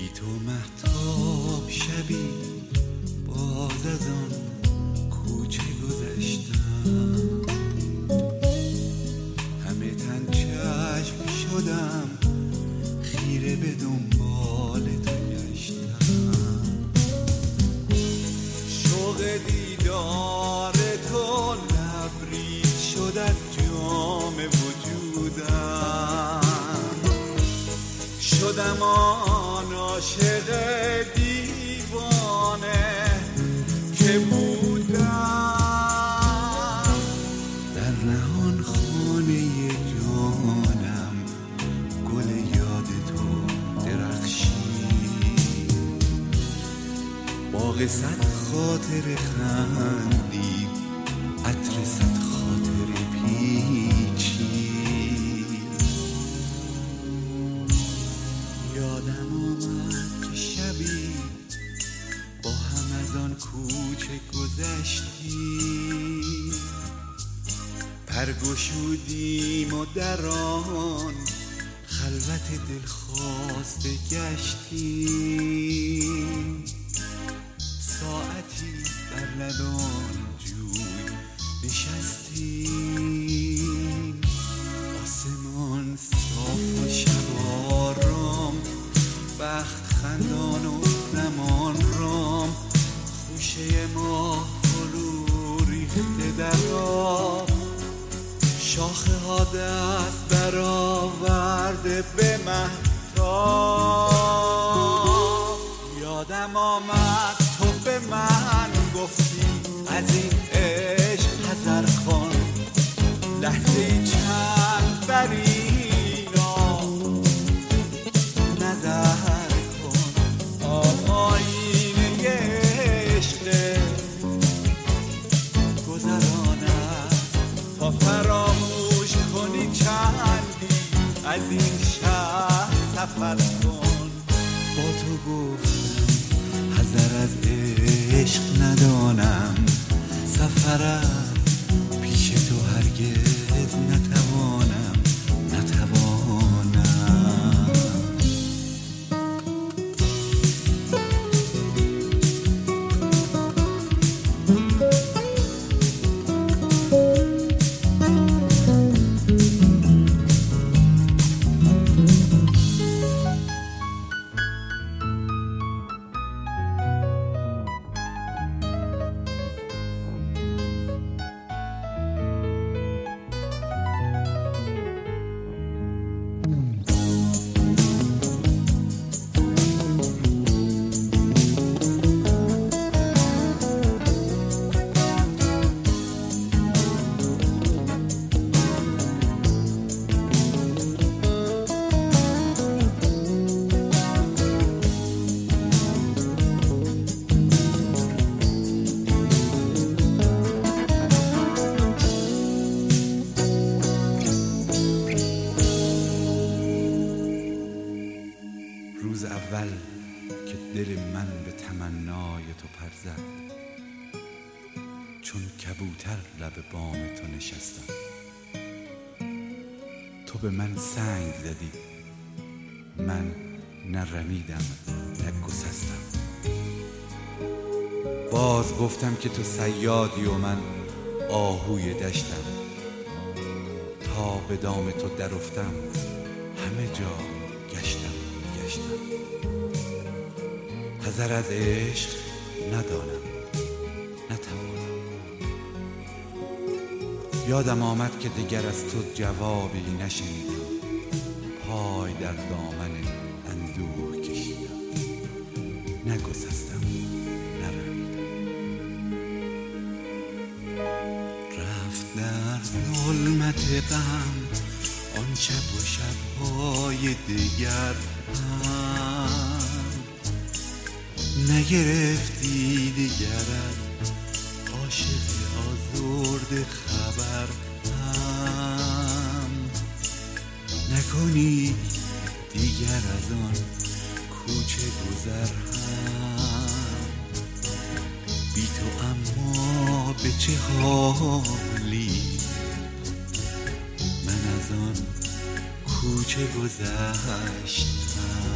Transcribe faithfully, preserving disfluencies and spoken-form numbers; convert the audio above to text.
بی تو مهتاب شبی باز از آن کوچه گذشتم، همه تن چشم شدم خیره به دنبال تو گشتم، شوق دیدار تو لبریز شد از جام وجودم، شدم آن عاشق دیوانه که بودم، در نهان خانه جانم گل یاد تو درخشید، باغ صد خاطر خندید، عطر صد خاطر پیچید، یادم آمد که شبی با هم از آن کوچه گذشتیم، پرگشودیم و در آن خلوت دلخواسته گشتیم، ساعتی بر لبان جوی نشستیم، آسمان صاف و شب آرام، بخت خندان و زمان رام، خوشه ما فرو ریخته در آب، شاخه ها دست برآورده به مهتاب، یادم آمد تو به من گفتی از این عشق حذر کن، لحظه چند بر اینا نظر کن، آینه عشق گذران است تا فراموش کنی چندی از این شهر سفر کن، با تو گفتم حذر از عشق ندانم، سفر از پیش تو هرگز نتوانم نتوانم. روز اول که دل من به تمنای تو پر زد، چون کبوتر لب بام تو نشستم، تو به من سنگ زدی، من نه رمیدم نه گسستم، باز گفتم که تو صیادی و من آهوی دشتم، تا به دام تو در افتم همه جا گشتم گشتم، حذر از عشق ندانم نتوانم، یادم آمد که دیگر از تو جوابی نشنیدم، پای در دامن اندوه کشیدم، نگسستم نرمیدم، رفت در ظلمت غم آن شب و شبهای دیگر هم، نگرفتی دیگر از عاشق آزرده خبر هم، نکنی دیگر از آن کوچه گذر هم، بی تو اما به چه حالی من از آن کوچه گذشتم.